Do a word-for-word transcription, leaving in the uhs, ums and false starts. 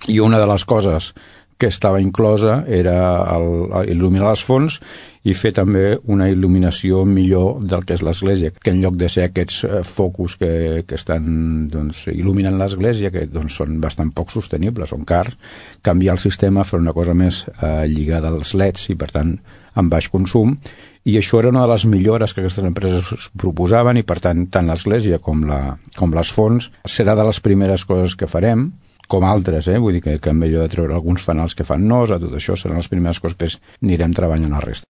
I una de les coses que estava inclosa era el, el il·luminar les fonts i fer també una il·luminació millor del que és l'església, que en lloc de ser aquests eh, focus que, que estan doncs, il·luminant l'església, que doncs, són bastant poc sostenibles, són cars, canviar el sistema, fer una cosa més eh, lligada als leds i, per tant, amb baix consum, i això era una de les millores que aquestes empreses proposaven i, per tant, tant l'església com, la, com les fonts serà de les primeres coses que farem, com altres, eh? Vull dir que, que amb allò de treure alguns fanals que fan nosa, tot això seran les primeres coses que anirem treballant a la resta.